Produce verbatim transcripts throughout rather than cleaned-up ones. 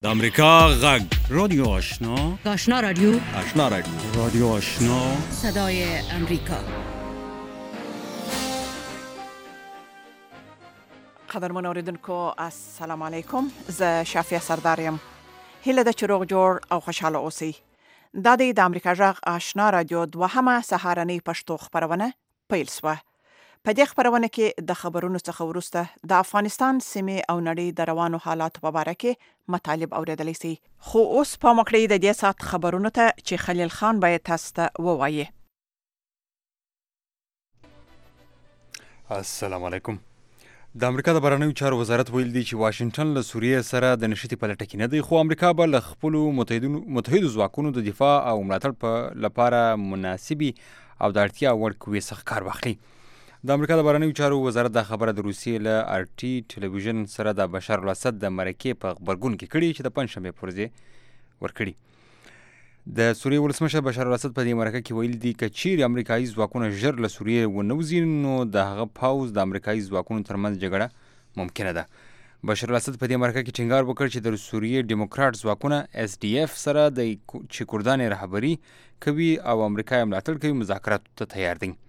د امریکا غږ رادیو آشنا آشنا رادیو آشنا رادیو رادیو آشنا صدای امریکا. قدرمن اوریدونکو السلام علیکم. زه شافیه سردارم. هیله د چروغ جوړ او خوشاله اوسئ. دا د امریکا غږ آشنا رادیو دوهمه سهارنۍ پښتو خبرونه پیل شوه. په دې خبرونه کې د خبرونو څخه وروسته د افغانستان سیمې او نړۍ د روانو حالاتو په اړه کې مطالب اوریدلی شي. خو اوس په مکړې د دې سات خبرونو ته چې خلیل خان باید تاسو ته ووایي. السلام علیکم. د امریکا د بهرنیو چارو وزارت ویل دی چې واشنگټن له سوریې سره د نښتې په لټه کې نه دی، خو امریکا به له خپلو متحدو ځواکونو د دفاع او ملاتړ په لپاره مناسبي او د اړتیا وړ قوې څخه کار واخلي. د امریکا د بهرنیو چارو وزارت دا خبره د روسیې له ار ټي ټلویزیون سره د بشار الاسد د مرکې په غبرګون کې کړي چې د پنجشنبې پر ورځ ورکړي. د سوریې ولسمشر بشار الاسد په دې مرکه کې ویل دي که چیرې امریکایي ځواکونه ژر له سوریې ونه وځي نو د هغه پوځ د امریکایي ځواکونو ترمنځ جګړه ممکنه ده. بشار الاسد په دې مرکه کې ټینګار وکړ چې د سوریې ډیموکراټ ځواکونه اس ډي اف سره د چې کردان رهبري کوي او امریکا یې ملاتړ کوي مذاکراتو ته تیار دي.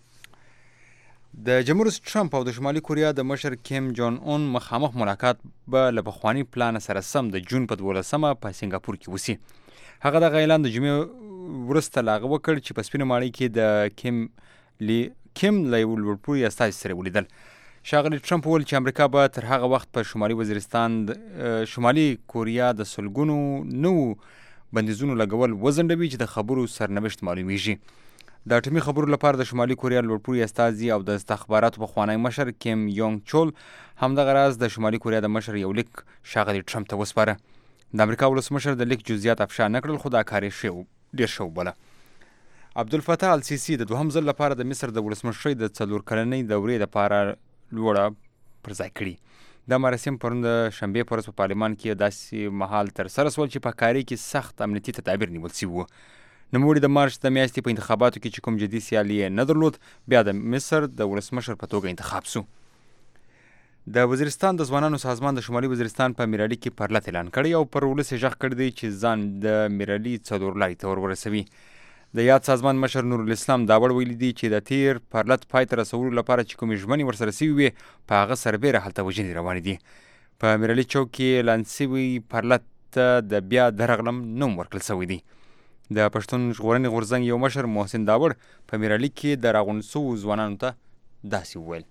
د جمهور رئیس ټرمپ او د شمالي کوریا د مشر کیم جون اون مخامخ ملاقات به له پخواني پلان سره سم د جون په دولسمه په سنګاپور کې وسي. هغه د اعلان د جمعې وروسته لا هغه وکړ چې په سپینه ماڼۍ کې د کیم لی کیم له یو لوړپوړي استازي سره ولیدل. ښاغلي ټرمپ وویل چې امریکا به تر هغه وخت په شمالي وزیرستان شمالي کوریا د سلګونو نوو بندیزونو لګول وځنډوي چې د خبرو سرنوشت معلومیږي. د اټومي خبرو لپاره د شمالي کوریا لوړپوړي استازي او د استخباراتو پخوانی مشر کیم یونګ چول همدغه راز د شمالي کوریا د مشر یو لیک ښاغلي ټرمپ ته وسپاره. د امریکا ولسمشر د لیک جزئیات افشا نه کړل، خو دا کار یې ډېر ښه وبله. عبدالفتاح السیسي د دوهم ځل لپاره د مصر د ولسمشرۍ د څلور کلنۍ دورې لپاره لوړه پر ځای کړي. دا مراسم پرون د شنبې په ورځ په پارلمان کې داسې مهال ترسره سول چې په کاري کې سخت امنیتي تدابیر نیول شوي وو. نوموړي د مارچ د میاشتې په انتخاباتو کې چې کوم جدي سیالي یې نه درلود بیا د مصر د ولسمشر په توګه انتخاب سو. د وزیرستان د ځوانانو سازمان د شمالي وزیرستان په میرالي کې پرلط اعلان کړی او پر ولس یې غږ کړی دی چې ځان د میرالي څلور لارې ته ور ورسوي. د یاد سازمان مشر نورالاسلام داوړ ویلي دی چې د تیر پرلط پای ته رسولو لپاره چې کومې ژمنې ورسره سوي وې په هغه سربیره هلته وژنې روانې دي. په میرالي چوک کې اعلان سوي پرلط ته د بیا درغلم نوم ورکړل سوی دی. د پښتون ژغورنې غورځنګ یو مشر محسن داوړ په میرالي کې د راغونډ سوو ځوانانو ته داسې وویل: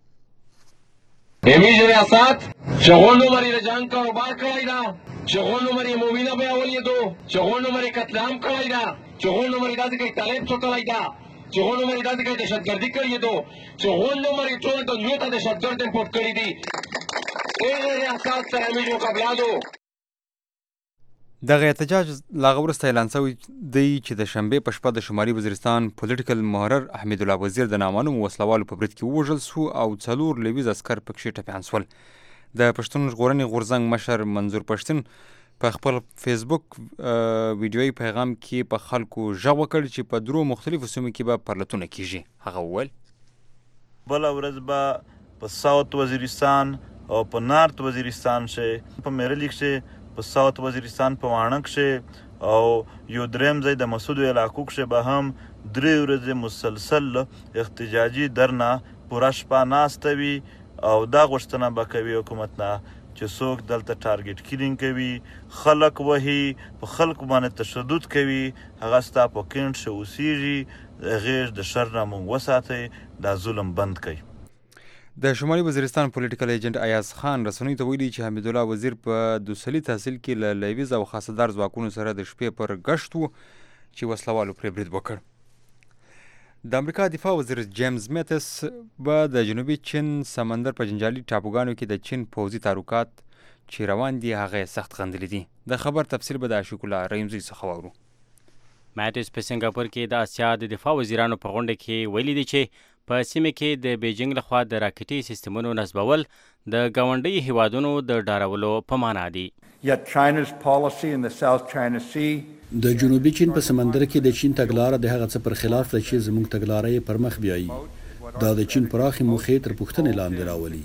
امید ریاست چغون عمری رجان کاروبار کړی دا، چغون عمری مومینه بیاولی دو، چغون عمری قتل عام کړی دا، چغون عمری داسې کوي طالب څوکړی دا، چغون عمری داسې کوي دهشتګردي کړی دو، چغون عمری ټول دنیا ته دهشتګرد امپورټ کړی دي. امید ریاست سره امید مقابله دو. دغه احتجاج لا هغه وروسته اعلان شوی دی چې د شنبې په شپه د شمالي وزیرستان پولیټیکل محرر حمید الله وزیر د نامعلومو وسلوالو په برید کې ووژل سو او څلور لویز عسکر پکښې ټپیان سول. د پښتون ژغورنې غورځنګ مشر منظور پښتون په خپل فیسبوک ویډیویي پیغام کې په خلکو غږ وکړ چې په درو مختلفو سیمو کې به پرلطونه کیږي. هغه وویل: بله ورځ به په ساوت وزیرستان او په نارت وزیرستان کې، په میرالي کې، په ساوت وزیرستان په واڼه کې او یو دریم ځای د مسودو علاقو کې به هم درې ورځې مسلسل احتجاجي درنه پوره شپه ناسته وي او دا غوښتنه به کوي حکومت نه چې څوک دلته ټارګټ کیلینګ کوي، خلک وهي، په خلکو باندې تشدد کوي، هغه ستا په کینټ ښه اوسیږي، هغې د شر نه مونږ وساتئ، دا ظلم بند کړئ. د شمالي وزیرستان پولیټیکل ایجنټ ایاز خان رسنیو ته ویلي چې حمید الله وزیر په دوسلي تحصیل کې له لیویز او خاصدار ځواکونو سره د شپې پر ګشت و چې وسلوالو پرې برید وکړ. د امریکا دفاع وزیر جیمز میتس به د جنوبي چین سمندر په جنجالي ټاپوګانو کې د چین پوځي تحرکات چې روان دي هغه یې سخت غندلي دي. د خبر تفصیل به د عاشق الله رحیمزي څخه واورو. میټس په سنګاپور کې د اسیا د دفاع وزیرانو په غونډه کې ویلي دي چې په سیمه کې د بیجینګ لخوا د راکټي سیستمونو نصبول د ګاونډي هیوادونو د ډارولو په معنا دي. د جنوبي چین په سمندر کې د چین تګلاره د هغه څه پر خلاف ده چې زموږ تګلاره یې پر مخ بیایي. دا د چین پراخې موخې تر پوښتنې لاندې راولي.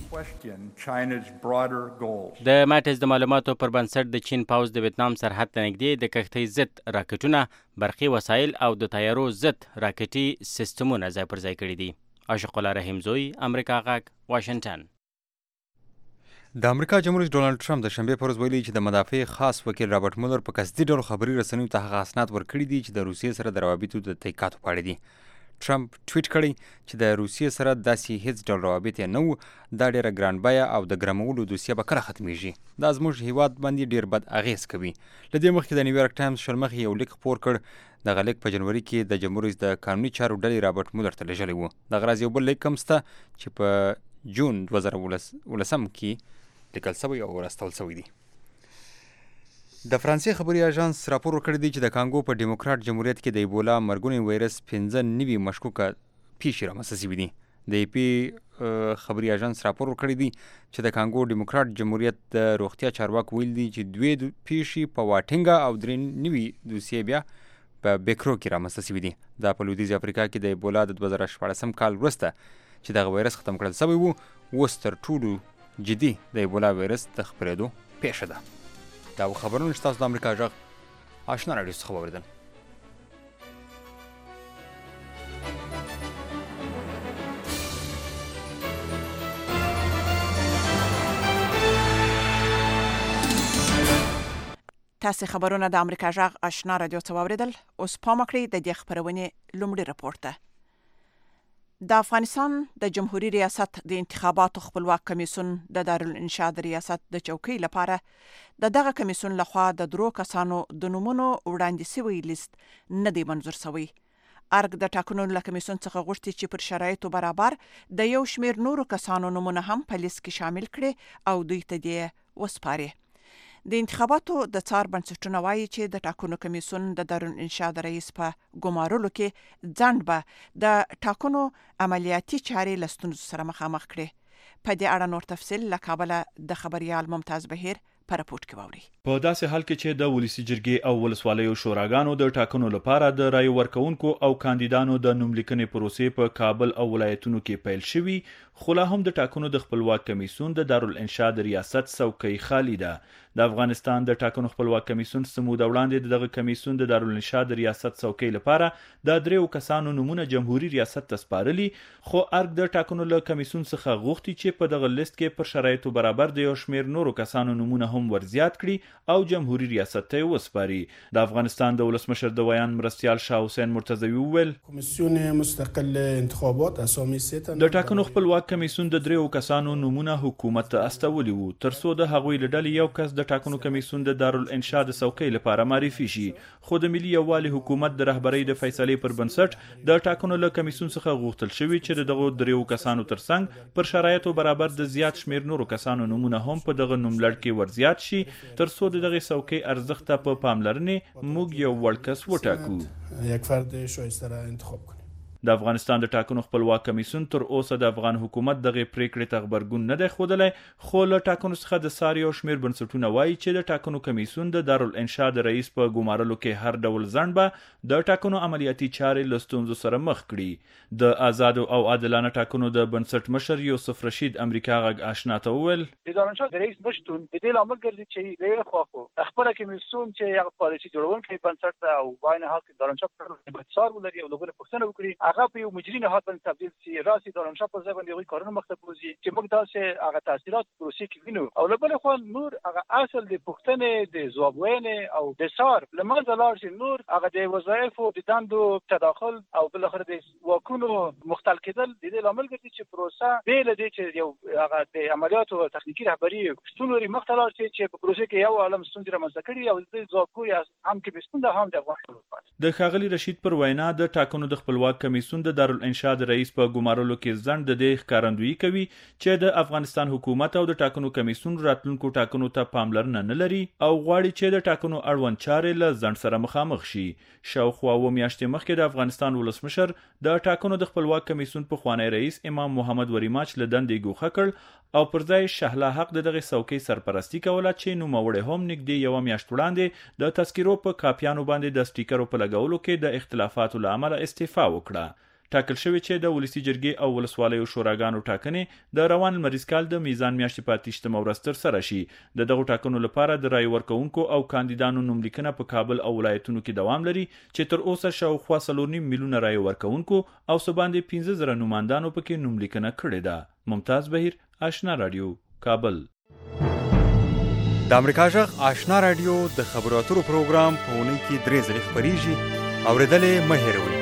د ماټز د معلوماتو پر بنسټ د چین پوځ د ویتنام سرحد ته نږدې د کښتۍ ضد راکټونه، برقي وسایل او د تیارو ضد راکټي سیستمونه ځای پر ځای کړي دي. عاشق الله رحیم زوی، امریکا غږ، واشنگټن. د امریکا جمهور رئیس ډونالډ ټرمپ د شنبې پر ورځ ویلي چې د مدافع خاص وکیل رابرټ مولر په قصدي ډول خبري رسنیو ته هغه اسناد ورکړي دي چې د روسیې سره د روابطو د تحقیقاتو په اړه دي. ټرمپ ټویټ کړی چې د روسیې سره داسې هیڅ ډول روابط یې نه وو. دا ډېره ګران بیه او د ګرمولو دوسیه به کله ختمیږي. دا زموږ هیواد باندې ډېر بد اغیز کوي. له دې مخکې د نیویارک ټایمز شلمخې یو لیک خپور کړ. دغه لیک په جنوري کې د جمهور رئیس د قانوني چارو ډلې رابرټ مولر ته لیږلی و. دغه راز یو بل لیک هم شته چې په جون دوه زره ولسم کې لیکل شوی او راستول شوی دی. د فرانسې خبري اژانس راپور ورکړی دی چې د کانګو په ډیموکرات جمهوریت کې د ایبولا مرګونی وایرس پنځه نوي مشکوکه پیښې رامنځته شوي دي. د ای پی خبري اژانس راپور ورکړی دی چې د کانګو ډیموکرات جمهوریت د روغتیا چارواکو ویل دي چې دوې پیښې په واټینګا او درې نوي دوسیې بیا په بیکرو کې رامنځته شوي دي. دا په لویدیځ افریقا کې د ایبولا د دوه زره شپاړسم کال وروسته چې دغه وایرس ختم کړل شوی و، اوس تر ټولو جدي د ایبولا وایرس د خپرېدو پیښه ده. دا خبرونه چې تاسو د امریکا غږ آشنا راډیو څخه واورېدل. تاسو خبرونه د امریکا غږ آشنا راډیو څخه واورېدل. اوس پام وکړئ د دې خبرونې لومړی راپور ته. د افغانستان د جمهوریت ریاست د انتخاباتو خپلواک کمیسیون د دارالانشا د ریاست د چوکۍ لپاره د دغه کمیسیون لخوا د درو کسانو د نومونو وړاندې شوی لیست نه دی منظور شوی. ارګ د ټاکنو له کمیسیون څخه غوښتي چې پر شرایطو برابر د یو شمیر نورو کسانو نومونه هم په لیست کې شامل کړي او دوی ته دې وسپاري. د انتخاباتو د څار بنسټونه وایي چې د ټاکنو کمیسیون د دارالانشا د رئیس په ګمارلو کې ځنډ به د ټاکنو عملیاتي چارې له ستونزو سره مخامخ کړي. په دې اړه نور تفصیل له کابله د خبريال ممتاز بهیر په راپورټ کې واوري. په داسې حال کې چې د ولسی جرګې او ولسوالیو شوراګانو د ټاکنو لپاره د رای ورکونکو او کاندیدانو د نوملیکنې پروسې په کابل او ولایتونو کې پیل شوي، خو لا هم د ټاکنو د خپلواک کمیسیون د دارالانشا د ریاست څوکۍ خالی ده. د افغانستان د ټاکنو خپلواک کمیسیون سمود وړاندې دغه کمیسیون د دارالانشا د ریاست څوکۍ لپاره د دریو کسانو نومونه جمهوریت ریاست ته سپارلي، خو ارګ د ټاکنو له کمیسیون څخه غوښتي چې په دغه لیست کې پر شرایطو برابر د یو شمیر نورو کسانو نومونه هم ورزیات کړي او جمهوریت ریاست ته وسپاري. د افغانستان د ولسمشر د ویان مرستیال شاه حسین مرتضوی وویل کمیسیون مستقل انتخابات اسامی سیته د ټاکنو خپلواک کمیسیون د دریو کسانو نومونه حکومت ته استولي وو، ترڅو د هغوی له ډلې یو کس د ټاکنو کمیسیون د دارالانشا د څوکۍ لپاره معرفي شي. خو د ملي یووالي حکومت د رهبرۍ د فیصلې پر بنسټ د ټاکنو له کمیسیون څخه غوښتل شوي چې دغه دریو کسانو ترڅنګ پر شرایطو برابر د زیات شمیر نورو کسانو نومونه هم په دغه نوملړ کې ورزیات شي، ترڅو د دغه څوکۍ ارزښت ته په پاملرنې موږ یو وړ کس وټاکو. یک فرد شایسته را انتخاب کنیم. د افغانستان د ټاکنو خپلواک کمیسیون تر اوسه د افغان حکومت دغه پریکړې ته غبرګون نه دی ښودلی، خو له ټاکنو څخه د ساري او شمیر بنسټونه وایي چې د ټاکنو کمیسیون د دارالانشا د رئیس په ګمارلو کې هر ډول ځنډ به د ټاکنو عملیاتي چارې له ستونزو سره مخ کړي. د آزادو او عادلانه ټاکنو د بنسټ مشر یوسف رشید امریکا غږ آشنا ته وویل د دارالانشا د رئیس نشتون د دې لامل ګرځي چې له خواخو خپل کمیسیون چې هغه پالیسي جوړونکي بنسټ او باین هغه د دارالانشا په څار ولري او لغونه پښتنه وکړي، هغه په یو مجري نه هات باندې تبدیل شي. راسي دارالانشا په ځای باندې یو کارونه مخته بوزي چې موږ تاسو هغه تاثیرات پروسې کې وینو، او له بل خوا نور هغه اصل د پښتنې د ځوابوینې او د سار لمنځه لاړ شي، نور هغه د وظایفو د دندو تداخل او بل اخر د واکونو مختل کېدل د دې لامل ګرځي چې پروسه بیل دي چې یو هغه د عملیاتو او تخنیکی رهبری ستونوري مختل لاړ شي چې په پروسه کې یو عالم ستونزې رامنځته کړي او د ځوابګوي هم کې بستنده هم د افغان د ښاغلي رشید پر وینا د ټاکنو د خپلواک کمیسیون د دارالانشا د رئیس په ګمارلو کې ځنډ د دې ښکارندویي کوي چې د افغانستان حکومت او د ټاکنو کمیسیون راتلونکو ټاکنو ته پاملرنه نه لري او غواړي چې د ټاکنو اړوند چارې له ځنډ سره مخامخ شي. شاوخوا اووه میاشتې مخکې د افغانستان ولسمشر د ټاکنو د خپلواک کمیسیون پخوانی رئیس امام محمد وریماچ له دندې ګوښه کړ او پر ځای شهلا حق د دغه څوکۍ سرپرستی کوله چې نوموړی هم نږدې یوه میاشت وړاندې د تذکیرو په کاپیانو باندې د سټیکرو په لګولو کې د اختلافاتو له امله استعفا وکړه. ټاکل شوی چې د ولسی جرګې او ولسوالیو شوراګانو ټاکنې د روان مریض کال د میزان میاشتې په اتهشتمه ورځ ترسره شي. د دغو ټاکنو لپاره د رای ورکوونکو او کاندیدانو نوملیکنه په کابل او ولایتونو کې دوام لري چې تر اوسه شاوخوا څلور نیم میلیونه رای ورکوونکو او څه باندې پنځه زره نوماندانو پکې نوملیکنه کړې ده. ممتاز بهیر، آشنا رادیو، کابل. د امریکا غږ آشنا رادیو د خبرو اترو پروګرام په اونۍ کې درې ځلې خپرېږي. اورېدلې مه هېروئ.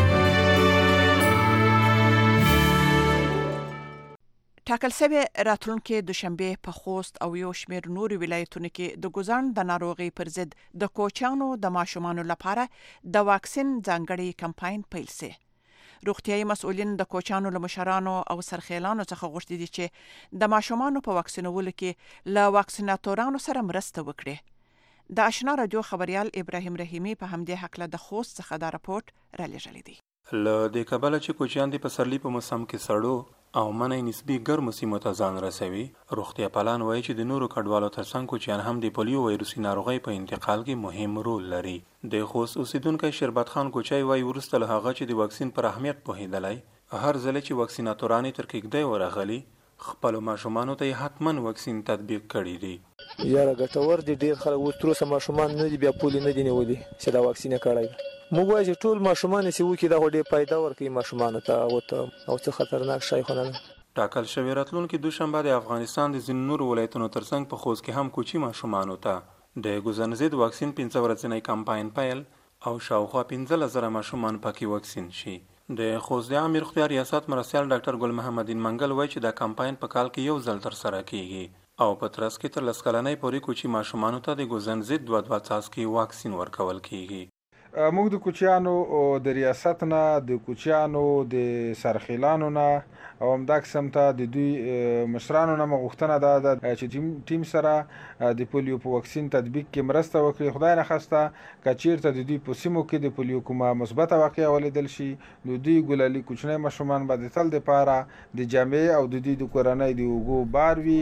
ټاکل شوی راتلونکي دوشنبه په خوست او یو شمېر نورو ولایتونو کې د ګوزن د ناروغۍ پر ضد د کوچیانو د ماشومانو لپاره د واکسین ځانګړی کمپاین پیل شي. روغتیايي مسؤلین د کوچیانو له مشرانو او سرخیلانو څخه غوښتي دي چې د ماشومانو په واکسینولو کې له واکسیناتورانو سره مرسته وکړي. د آشنا رادیو خبريال ابراهیم رحیمی په همدې حق د خوست څخه دا راپورټ را لېږلی دی. له دې کبله چې کوچیان د پسرلی په موسم کې سړو او منی نسبی ګرمو سیمو ته ځان رسوي، روغتیا پالان وایي چې د نورو کډوالو ترڅنګ کوچیان هم د پولیو وایروسي ناروغۍ په انتقال کې مهم رول لري. د خوست اوسیدونکی شربت خان کوچای وایي وروسته له هغه چې د واکسین پر اهمیت پوهېدلی، هر ځل چې واکسیناتورانې تر کېږدۍ ورغلي خپلو ماشومانو ته یې حتما واکسین تطبیق کړی دی. یاره ګټور دی، ډېر خلک اوس تر اوسه ماشومان نه دي بیا پولي نه دي نیولي چې دا واکسین یې کړی دی. موږ وایو چې ټول ماشومان یې چې وکړي دا خو ډېر فایده ورکوي ماشومانو ته او ته او څه خطرناک شی خو نه ده. ټاکل شوی راتلونکي دوشنبه د افغانستان د ځینو نورو ولایتونو ترڅنګ په خوست کې هم کوچي ماشومانو ته د ګوزن ضد واکسین پنځه ورځنی کمپاین پیل او شاوخوا پنځلس زره ماشومان پکې واکسین شي. د خوست د عامه روغتیا ریاست مرستیال ډاکټر ګل محمد منګل وایي چې دا کمپاین په کال کې یو ځل ترسره کیږي او په ترڅ کې تر لس کلنۍ پورې کوچي ماشومانو ته د ګوزن ضد دوه دوه څاڅکي واکسین ورکول کیږي. موږ د کوچیانو د ریاست نه، د کوچیانو د سرخیلانو نه او همدا قسم ته د دوی مشرانو نه غوښتنه ده چې ټیم سره د پولیو په واکسین تطبیق کې مرسته وکړي. خدای نخواسته که چیرته د دوی په سیمو کې د پولیو کومه مثبته واقعه ولیدل شي، نو دوی ګلالي کوچنی ماشومان به د تل دپاره د جامې او د دوی د کورنۍ د اوږو بار وي.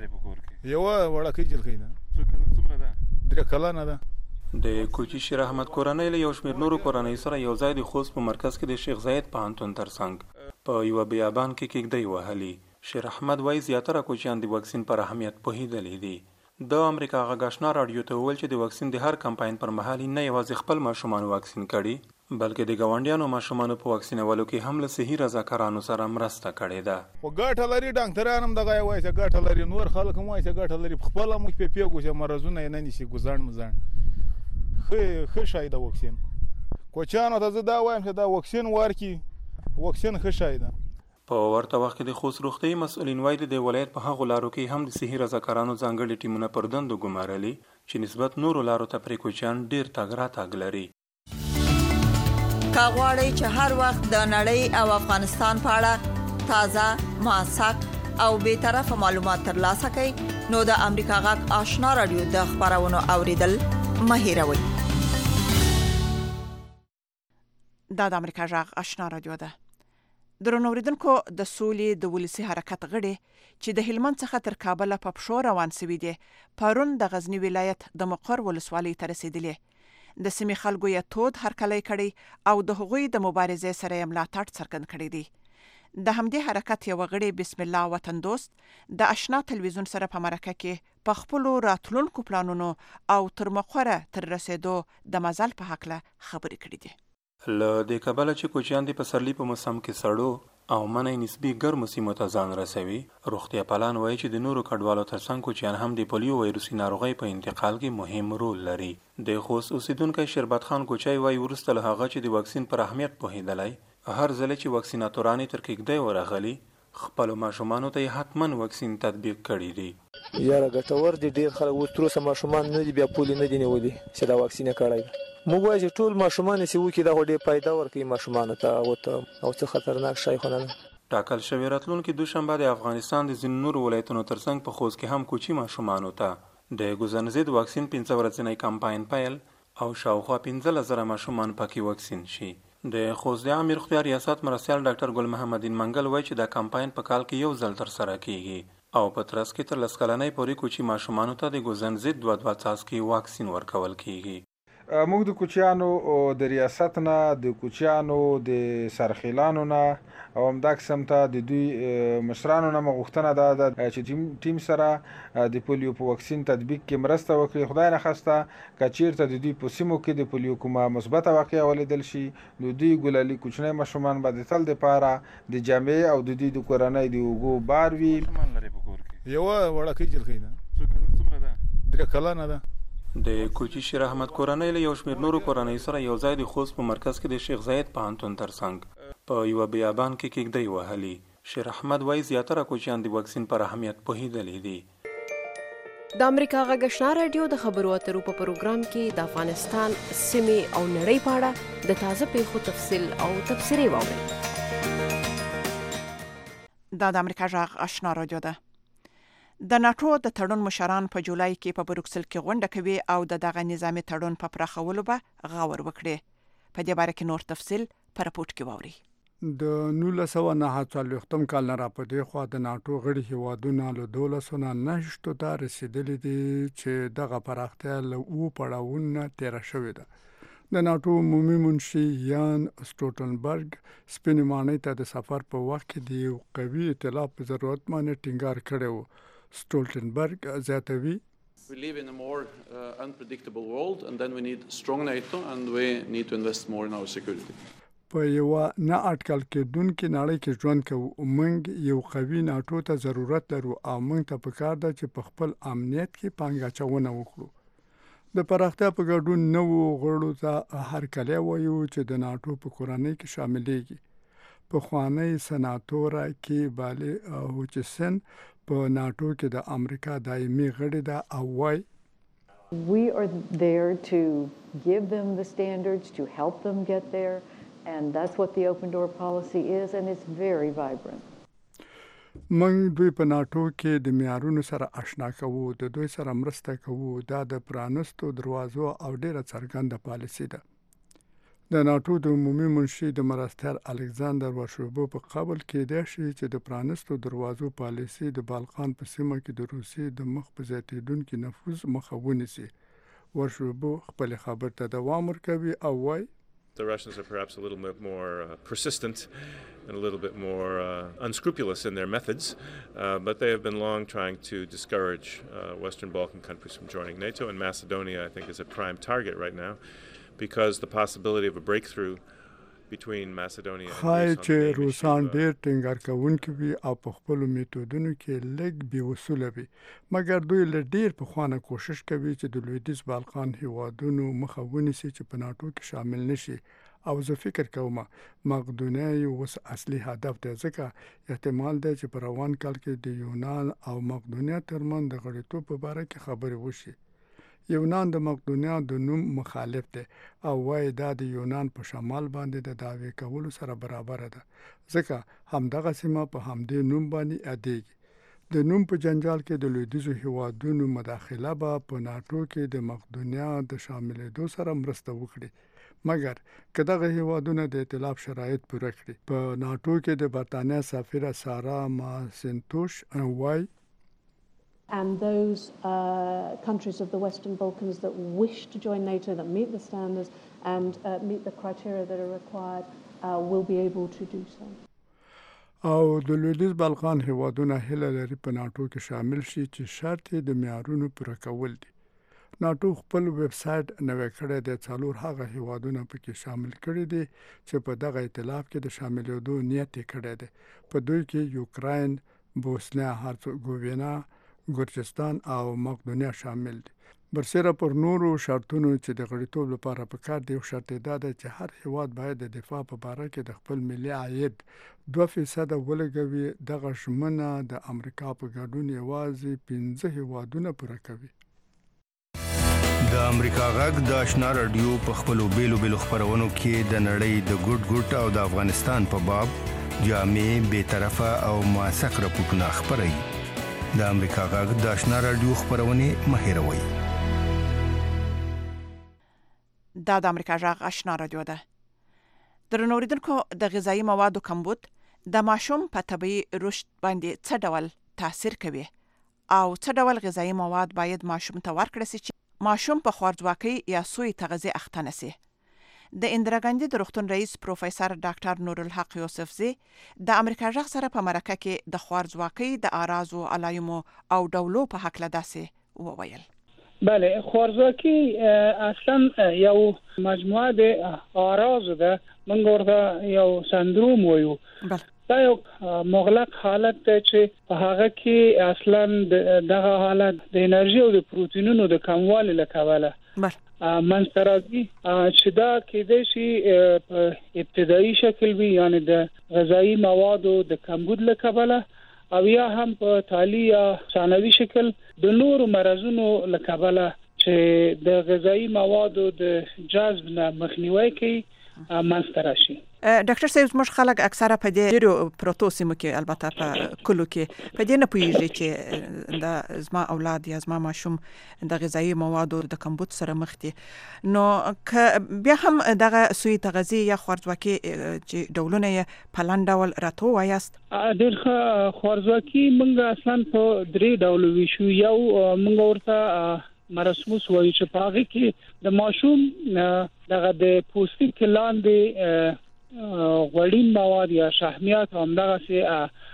یوه وړکۍ جلکۍ ده، څومره ده؟ درې کلنه ده. د کوچي شیر احمد کورنۍ له یو شمېر نورو کورنۍ سره یو ځای د خوست په مرکز کې د شیخ زاید پوهنتون ترڅنګ په یوه بیابان کې کېږدۍ وهلي. شیر احمد وایي زیاتره کوچیان د واکسین پر اهمیت پوهېدلي دي. د امریکا غږ آشنا راډیو ته وویل چې د واکسین د هر کمپاین پر مهال نه یوازې خپل ماشومان واکسین کړي، بلکې د ګاونډیانو ماشومانو په واکسینولو کې هم له صحي رضاکارانو سره مرسته کړې ده. خو ګټه لري، ډاکټران هم دغه وایي چې ګټه لري، نور خلک هم وایي چې ګټه لري. خپله موږ پې پوهېږو چې مرضونه یې نه نیسي، ګوزاڼ مزاڼ ښه شی ده واکسین. کوچیانو ته زه دا وایم چې دا واکسین ورکړي، واکسین ښه شی ده. په ورته وخت کې د خوست روغتیايي مسؤلین وایي د ولایت په هغو لارو کې هم د صحي رضاکارانو ځانګړي ټیمونه پر دندو ګمارلي چې نسبت نورو لارو ته پرې کوچیان ډېر تګ راتګ لري. که غواړئ چې هر وخت د نړۍ او افغانستان په اړه تازه، موثق او بې طرفه معلومات ترلاسه کړئ، نو د امریکا غږ آشنا رادیو د خبرونو اوریدل مه هېروئ. دا د امریکا غږ آشنا رادیو ده. درنو اوریدونکو، د سولې د ولسي حرکت غړي چې د هلمند څخه تر کابل په پښو روان سوي دي، پرون د غزنی ولایت د مقر ولسوالۍ ته رسیدلي. د سیمې خلکو یې تود هرکلی کړی او د هغوی د مبارزې سره یې ملاتړ څرګند کړی دی. د همدې حرکت یو غړي بسم الله وطن دوست د آشنا تلویزیون سره په مرکه کې په خپلو راتلونکو پلانونو او تر مقره تر رسیدو د مزل په هکله خبرې کړې دي. له دې کبله چې کوچیان د پسرلی په موسم کې سړو او منی نسبی ګرمو سیمو ته ځان رسوي، روغتیا پالان وایي چې د نورو کډوالو ترڅنګ کوچیان هم د پولیو وایروسي ناروغۍ په انتقال کې مهم رول لري. د خوست اوسیدونکی شربت خان کوچای وایي وروسته له هغه چې د واکسین پر اهمیت پوهېدلی، هر ځل چې واکسیناتورانې تر کېږدۍ ورغلي خپلو ماشومانو ته یې حتما واکسین تطبیق کړی دی. یاره ګټور دی، ډېر خلک اوس تر اوسه ماشومان نه دي بیا پولي نه دي نیولي چې دا واکسین یې کړی دی. موږ وایو چې ټول ماشومان یې چې وکړي دا خو ډېر فایده ورکوي ماشومانو ته او ته او څه خطرناک شی خو نه ده. ټاکل شوی راتلونکي دوشنبه د افغانستان د ځینو نورو ولایتونو ترڅنګ په خوست کې هم کوچي ماشومانو ته د ګوزن ضد واکسین پنځه ورځنی کمپاین پیل او شاوخوا پنځلس زره ماشومان پکې واکسین شي. د خوست د عامه روغتیا ریاست مرستیال ډاکټر ګل محمد منګل وایي چې دا کمپاین په کال کې یو ځل ترسره کیږي او په ترڅ کې تر لس کلنۍ پورې کوچي ماشومانو ته د ګوزن ضد دوه دوه څاڅکي واکسین ورکول کیږي. موږ د کوچیانو د ریاست نه د کوچیانو د سرخیلانو نه او همدا قسم ته د دوی مشرانو نه غوښتنه ده چې ټیم سره د پولیو په واکسین تطبیق کې مرسته وکړي. خدای نخواسته که چیرته د دوی په سیمو کې د پولیو کومه مثبته واقعه ولیدل شي نو دوی ګلالي کوچنی ماشومان به د تل دپاره د جامې او د دوی د کورنۍ د اوږو بار وي. یوه وړکۍ جلکۍ ده درې کلنه ده. د کوچي شیر احمد کورنۍ له یو شمېر نورو کورنۍ سره یو ځای د خوست په مرکز کې د شیخ زاید پوهنتون ترڅنګ په یوه بیابان کې کېږدۍ وهلي. شیر احمد وایي زیاتره کوچیان د واکسین پر اهمیت پوهېدلي دي. د امریکا غږ آشنا رادیو د خبرو اترو په پروګرام کې د افغانستان سیمې او نړۍ په اړه د تازه پیښو تفصیل او تبصرې واورئ. دا د امریکا غږ آشنا رادیو ده. د ناتو د تړون مشران په جولای کې په بروکسل کې غونډه کوي او د دغه نظامي تړون په پراخولو به غور وکړي. په دې باره کې نور تفصیل په راپورټ کې واورئ. د نولس سوه نهه څلوېښتم کال نه راپدې خوا د ناټو غړي هیوادونه له دولسو نه نهشتو ته رسېدلي دي چې دغه پراختیا له اوو پړاوونو نه تېره شوې ده. د ناټو عمومي منشي یان سټولټنبرګ سپینې ماڼۍ ته د سفر په وخت کې د یو قوي ائتلاف په ضرورت باندې ټینګار کړی و. سټولټنبرګ زیاتوي We live in a more uh, unpredictable world and then we need strong NATO and we need to invest more in our security. په یو نه اټکل کېدونکې نړۍ کې ژوند کوو. موږ یو قوي ناټو ته ضرورت لرو او موږ ته پکار ده چې په خپل امنیت کې پانګه اچونه وکړو. د پراختیا په ګډون نوو غړو ته هرکلی وایو چې د ناټو په کورنۍ کې شاملېږي. پخوانی سناتوره کې بالي هوچسن په ناټو کې د امریکا دایمي غړي ده او وایي We are there to give them the standards, to help them get there, and that's what the open door policy is, and it's very vibrant. موږ دوی په ناټو کې د معیارونو سره آشنا کوو، د دوی سره مرسته کوو. دا د پرانستو دروازو او ډیره څرګنده پالیسي ده. د ناټو د عمومي منشي د مرستیال الکساندر ورشوبو په قبل کې دی چې د پرانستو دروازو پالیسي د بالقان په سیمه کې د روسیې د مخ په زیاتېدونکي نفوذ مخه ونیسي. ورشوبو خپل خبر ته دوام ورکوي او وایي The Russians are perhaps a little bit more uh, persistent and a little bit more uh, unscrupulous in their methods, uh, but they have been long trying to discourage uh, Western Balkan countries from joining NATO, and Macedonia, I think, is a prime target right now because the possibility of a breakthrough between Macedonia and خای Greece چې روسان ډېر ټینګار کوونکي وي او په خپلو میتودونو کې لږ بې اصوله وي، مګر دوی له ډېر پخوانه کوشش کوي چې د لویدیځ بالقان هیوادونو مخه ونیسي چې په ناټو کې شامل نشي. او زه فکر کوم مقدونیه یو اوس اصلي هدف دی، ځکه احتمال دی چې په روان کال کې د یونان او مقدونیه ترمنځ د غړیتوب په باره کې خبرې وشي. یونان د مقدونیه د نوم مخالف دی او وایي دا د یونان په شمال باندې د دعوی کولو سره برابر ده، ځکه همدغه سیمه په همدې نوم باندې یادېږي. د نوم په جنجال کې د لویدیځو هیوادونو مداخله به په ناټو کې د مقدونیه د شاملېدو سره مرسته وکړي، مګر که دغه هیوادونه د ائتلاف شرایط پوره کړي. په ناټو کې د برطانیه سفیره سارا ماسنتوش وایي And those uh, countries of the Western Balkans that wish to join NATO, that meet the standards and uh, meet the criteria that are required, uh, will be able to do so. او د لویدیځ بالقان هیوادونه هیله لري په ناټو کې شامل شي چې شرط یې د معیارونو پوره کول دي. ناټو خپل ویب سایټ نوی کړی دی، څلور هغه هیوادونه پکې شامل کړي دي چې په دغه ائتلاف کې د شاملېدو نیت یې کړی دی. په دوی کې یوکراین، بوسنیا هرڅګووینا، ګورچستان او مقدونیه شامل دي. برسره پر نورو شرطونو چې د غړیتوب لپاره پکار دی، یو شرط دا دی چې هر هیواد باید د دفاع په باره کې د خپل ملي عاید دوه فیصده ولګوي. دغه ژمنه د امریکا په ګډون یوازې پنځه هیوادونه پوره کوي. د امریکا غږ د آشنا رادیو په خپلو بیلو بیلو خپرونو کې د نړۍ د ګوټ ګوټ او د افغانستان په باب جامع، بیطرفه او موثق راپورټونه خپروي. د امریکا غږ د آشنا رادیو خپرونې مه هېروئ. دا د امریکا غږ آشنا رادیو ده. درنو اوریدونکو، د غذایي موادو کمبود د ماشوم په طبیعي رشد باندې څه ډول تاثیر کوي او څه ډول غذایي مواد باید ماشوم ته ورکړل شي چې ماشوم په خوارځواکۍ یا سوی تغذیه اخته نسی. د اندراګاندي د روغتون رئیس پروفیسور ډاکټر نورالحق یوسفزی د امریکا ژغ سره په مرکه کې د خوارځواکۍ د اعراضو علایمو او ډولو په حق لداسې وویل. بله، خوارځواکۍ اصلا یو مجموعه د اعراض ده، موږ ورته یو سندروم وایو. بله، دا یو مغلق حالت دی چې په هغه کې اصلا دغه حالت د انرژي او د پروتینونو د کموالي له کبله منځته راځي، چې دا کېدای شي په ابتدایي شکل وي، یعنی د غذایي موادو د کمبود له کبله، او یا هم په تالي یا ثانوي شکل د نورو مرزونو له کبله چې د غذایي موادو د جذب نه مخنیوي کوي منځته راشي. ډاکټر صاحب، زموږ خلک اکثره په دې ډیرو پروتو سیمو کې، البته په کلو کې، په دې نه پوهیږي چې د زما اولاد یا زما ماشوم د غذایي موادو د کمبود سره مخ دي. نو بیا هم دغه سوی تغذیه یا خوارځواکي چې ډولونه یې په لاندې ډول راته وایاست. ډېر ښه. خوارځواکي موږ اصلا په درې ډول ویشو. یو موږ ورته مرسموس وایي چې په هغه کې د ماشوم دغه د پوستکي لاندې غوړین مواد یا شحمیات هم دغه سي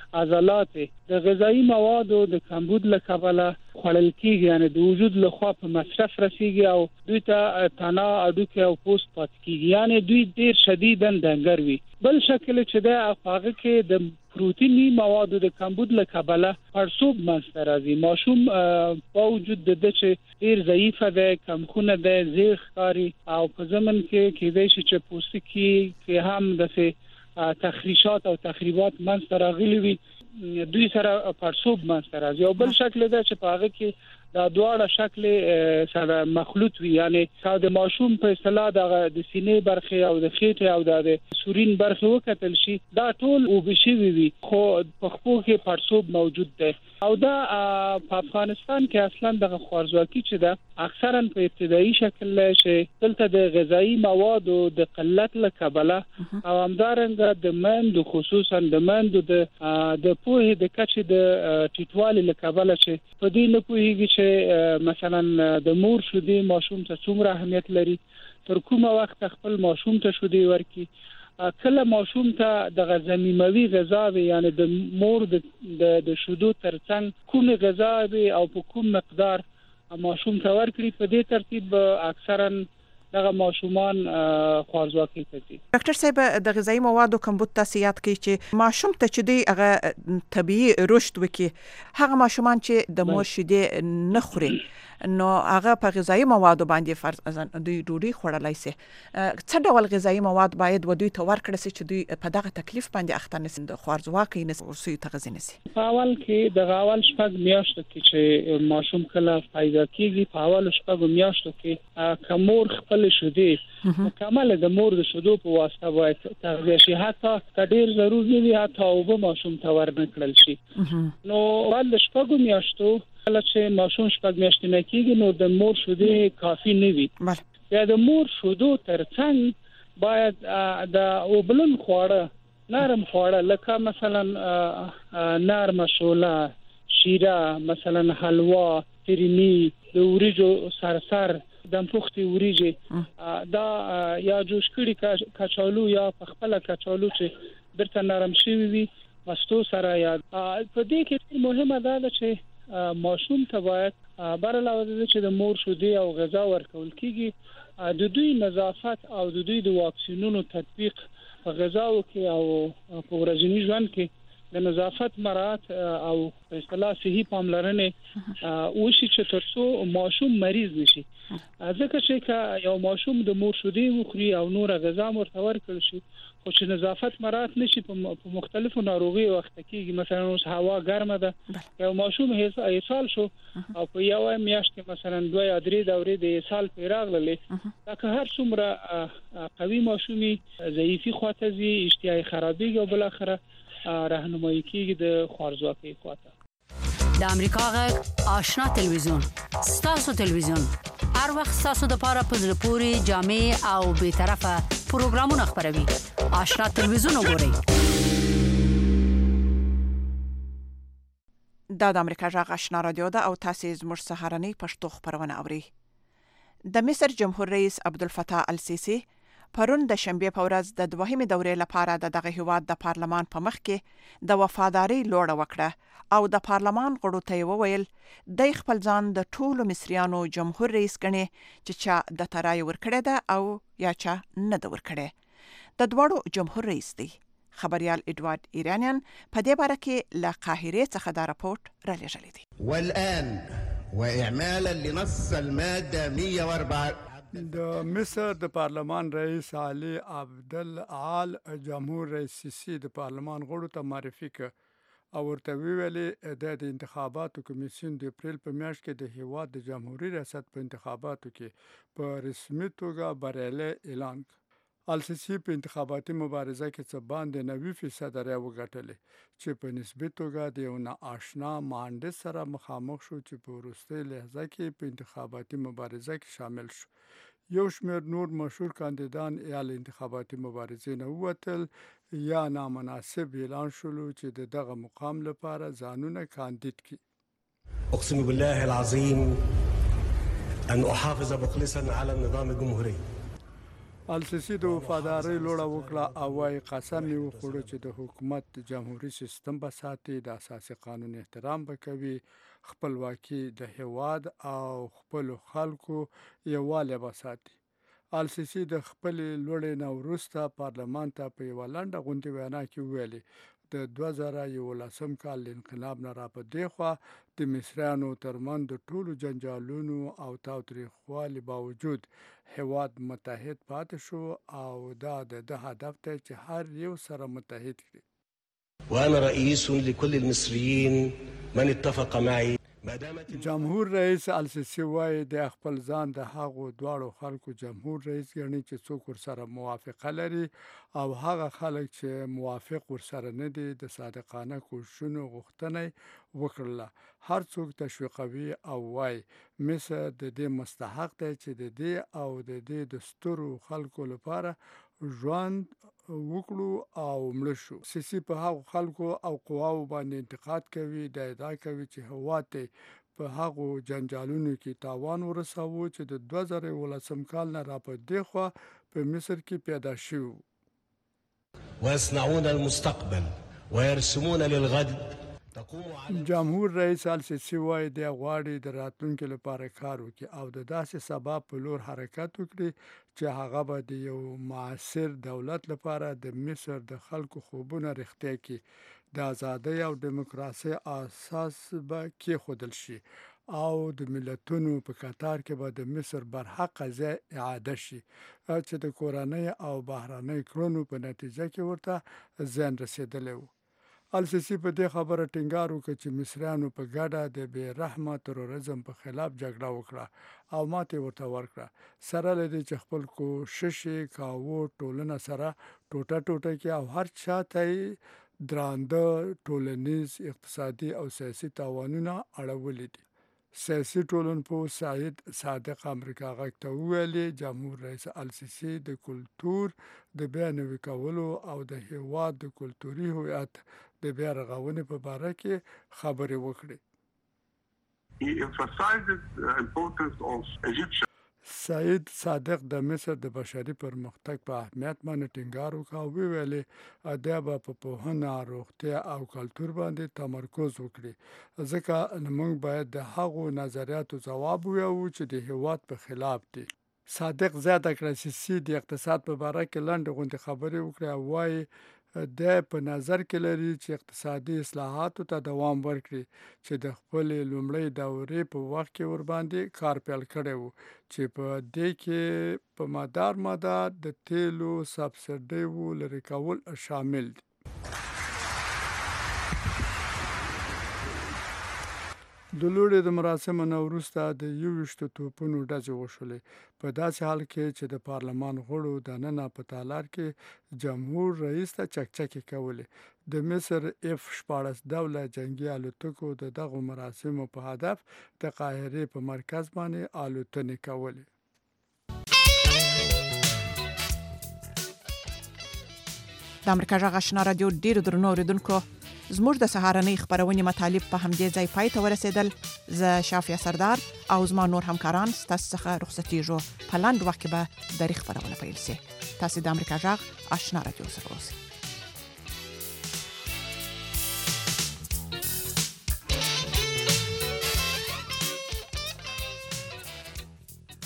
عضلات د غذایی موادو د کمبود له کبله خوړل کیږي، یعنی د وجود له خوا په مصرف رسیږي او دوی ته تنا اډوکه او پوست پات کیږي، یعنی دوی ډیر شدیداً دنګر وي. بل شکل چې د هغه کې د پروتینی موادو د کمبود له کبله پړسوب منځته راځي. ماشوم په وجود د د چې ډیر ضعیف ده، کمخونه ده، زیغ ښکاري، او په ضمن کې کېدای شي چې پوستکي کې هم د تخریشات او تخریبات منځته راغلي وي، دوی سره پړسوب منځته راځي. او بل شکل ده چې په هغه کې دا دواړه شکل سره مخلوط وي، یعنی کا د ماشوم په اصطلاح د سینې برخه او د خېټې او د سورین برخه وکتل شي، دا ټول او بشي وي، خو په خپل کې پړسوب موجود ده. او دا په افغانستان کې اصلا د خوارځواکي چې ده اکثرا په ابتدایي شکل لشي، دلته د غذایی موادو د قلت له کبله او همدارنګه د مند خصوصا د مند د د پوهې د کچې د ټیټوالي له کبله چې په دې نه پوهیږي چې مثلا د مور شودې ماشوم ته څومره اهمیت لري، تر کومه وخت خپل ماشوم ته شودې ورکي. کله ماشوم ته د غذایي غذاوي، یعنی د مور د د شودو ترڅنګ کومه غذاوي او په کوم مقدار ماشوم ته ورکړي، په دې ترتیب اکثرا دغه ماشومان خوارځواکي کوي. ډاکټر صاحب، د غذایي موادو کمبود تاسیات کوي چې ماشوم ته چې دی هغه طبيعي رشد وکي، هغه ماشومان چې د مور شیدې نه خوري، نو هغه په غذایي موادو باندې فرض ازن دوی ډوډۍ خوړلای شي. څه ډول غذایي مواد باید و دوی ته ورکړل شي چې دوی په دغه تکلیف باندې اخته نشي، د خوارځواکۍ نه سوی تغذیه نشي؟ په اول کې د اول شپږ میاشتو کې چې ماشوم کله پیدا کیږي، په اول شپږ میاشتو کې کومور خپل شودې مکمل د مور د شودو په واسطه باید تغذیه شي، حتی کډیر ضروري وي حتی او به ماشوم ته ورنکړل شي. نو ول شپږ میاشتو کله چې ماشوم شپږ میاشتې نه کېږي، نو د مور شودې کافي نه وي. یا د مور شودو ترڅنګ باید د اوبلن خواړه، نرم خواړه لکه مثلا نرمه شوله، شیره، مثلا حلوا، فرني، د وریجو سرسر، د پختي وریجې، دا یا جوش کړي کچالو یا خپل کچالو چې درته نرم شوی وي مستو سره. یا په دې کې مهمه ده چې ماشوم ته باید بر علاوه د چې د مور شودې او غذا ورکول کیږي، د دوی نظافت او د دوی د واکسینونو تطبیق په غذاو کې او په ورځني ژوند کې د نظافت مراعات او په اصطلاح صحي پاملرنه وشي چې ترڅو ماشوم مریض نشي. ځکه چې یو ماشوم د مور شودې وخوري او نور غذا ورته ورکړل شي، خو چې نظافت مراعات نشي په مختلفو ناروغیو وخت کې، مثلا اوس هوا ګرمه ده، یو ماشوم اسهال شو او په یو میاشت کې مثلا دوه یا درې دورې د اسهال پیراغلې، دا که هر څومره قوي ماشومي ضعیفي خواته زی اشتهای خرابېږي او بل اخره راهنمایي کیږي د خوارځواکۍ خواته. د امریکا غږ آشنا تلویزیون، ستاسو تلویزیون، هر وخت ستاسو د پاره په زړه پوري جامع او به طرفه پروګرامونه خبروي. آشنا تلویزیون وګورئ. دا د امریکا غږ آشنا رادیو ده او تاسو زموږ سهارنۍ پښتو خبرونه اورئ. د مصر جمهور رئیس عبدالفتاح السیسی پرون د شنبه په ورځ د دوهمې دورې لپاره د دغه هیواد د پارلمان په مخ کې د وفاداری لوړه وکړه او د پارلمان غړو ته وویل د خپل ځان د ټولو مصریانو جمهور رئیس ګڼي چې چا د ترای ورکړه ده او یا چا نه ده ورکړه. د دوړو جمهور رئیس دی. خبريال ادوارد ایرانیان په دې باره کې له قاهرې څخه دا راپورټ را لېږلی دی. والآن واعمالا لنص الماده مئة وأربعة د مصر د پارلمان رئیس علي عبدالعال جمهور رئیس سیسی د پارلمان غړو ته معرفي کړ او ورته ویلي د انتخاباتو کمیسیون د اپریل په میاشت کې د هیواد د جمهوریت ریاست په انتخاباتو کې په رسمي توګه بریالی اعلان کړ. السیسی په انتخاباتي مبارزه کې څه باندې نوي فیصد رایې وګټلې چې په نسبي توګه د یو ناآشنا مهندس سره مخامخ شو چې په وروستۍ لحظه کې په انتخاباتي مبارزه کې شامل شو. یو شمېر نور مشهور کاندیدان یا له انتخاباتي مبارزې نه ووتل یا نامناسب اعلان شولو چې د دغه مقام لپاره ځانونه کاندید کړي. اقسم بالله العظیم ان احافظ مخلصا على النظام الجمهوري. السیسی د وفادارۍ لوړه وکړه او وايي قسم یې وخوړ چې د حکومت جمهوریت سیستم به ساتي، د اساسي قانون احترام به کوي، خپلواکي د هیواد او خپل خلکو یووالی به ساتي. السیسی د خپل لوړې نه وروسته پارلمان ته په یوه لنډه غونډې وینا کې ویلي د دوه زره یولسم کال انقلاب نه را په دې خوا د مصریانو ترمنځ د ټولو جنجالونو او تاوتریخوالي باوجود هیواد متحد پاتې شو او دا د ده هدف دی چې هر یو سره متحد کړي. وانا رئيس لكل المصريين من اتفق معي. جمهور رئیس السیسی وایي د خپل ځان د هغو دواړو خلکو جمهور رئیس ګڼي چې څوک ورسره موافقه لري او هغه خلک چې موافق ورسره نه دي د صادقانه کوششونو غوښتنه وکړله. هر څوک تشویقوي او وایي مصر د دې مستحق دی چې د دې او د دې د سترو خلکو لپاره ژوند وکړو او مړه شو. سیسی په هغو خلکو او قواو باندې انتقاد کوي د ادعا کوي چې هیواد ته په هغو جنجالونو کې تاوان ورساوه چې د دوه زره یولسم کال نه را په دې خوا په مصر کې پیدا شوي ويصنعون المستقبل ويرسمون للغد. جمهور رئیس السیسی وایي د غواړي د راتلونکي لپاره کار وکړي او د داسې سبب په لور حرکت وکړي چې هغه به د یو معاصر دولت لپاره د مصر د خلکو خوبونه رښتیا کړي. د ازادۍ او دیموکراسۍ اساس به کېښودل شي او د ملتونو په کتار کې به د مصر برحق ځای اعاده شي چې د کورنۍ او بهرنۍ کړنو په نتیجه کې ورته زیان رسېدلی و. السیسی په دې خبره ټینګار وکړ چې مصریانو په ګډه د بې رحمه تروریزم په خلاف جګړه وکړه او ماتې ورته ورکړه. سره له دې چې خپل کوشش یې کاوه ټولنه سره ټوټه ټوټه کړي او هر چا ته یې درانده ټولنیز، اقتصادي او سیاسي تاوانونه اړولي دي. سیاسي ټولنپوه سعید صادق امریکا غږ ته وویلي جمهور رئیس السیسی د کلتور د بیا نوي کولو او د هیواد د کلتوري هویت د بیا رغونې په باره کې خبرې وکړي. سعید صادق د مصر د بشري پرمختګ په اهمیت باندې ټینګار وکړ او وویلې دا به په پوهنه، روغتیا او کلتور باندې تمرکز وکړي ځکه موږ باید د هغو نظریاتو ځواب ووایو چې د هیواد په خلاف دي. صادق زیاته کړه سیسی د اقتصاد په باره کې لنډې غونډې خبرې وکړې او وایي د په نظر کې لري چې اقتصادي اصلاحاتو ته دوام ورکړي چې د خپلې لومړۍ دورې په وخت کې ورباندې کار پیل کړی و چې په دې کې په مدار مدار د تیلو سبسډیو لرې کول شامل دي. د لوړې د مراسمو نه وروسته د یوویشتو توپونو ډزې وشولې په داسې حال کې چې د پارلمان غړو دننه په تالار کې جمهور رئیس ته چکچکې کولې. د مصر اف شپاړس ډوله جنګي الوتکو د دغو مراسمو په هدف د قاهرې په مرکز باندې الوتنې کولې. د امریکا غږ آشنا رادیو ډیر درنو اوریدونکو زموږ د سهارنۍ خبرونې مطالب په همدې ځای پای ته ورسېدل. زه شافیا سردار او زما نور همکاران ستاسو څخه رخصتېږو. په لاندې وخت کې به د خبرونه پیل شي. تاسو د امریکا غږ آشنا رادیو سره اوسئ.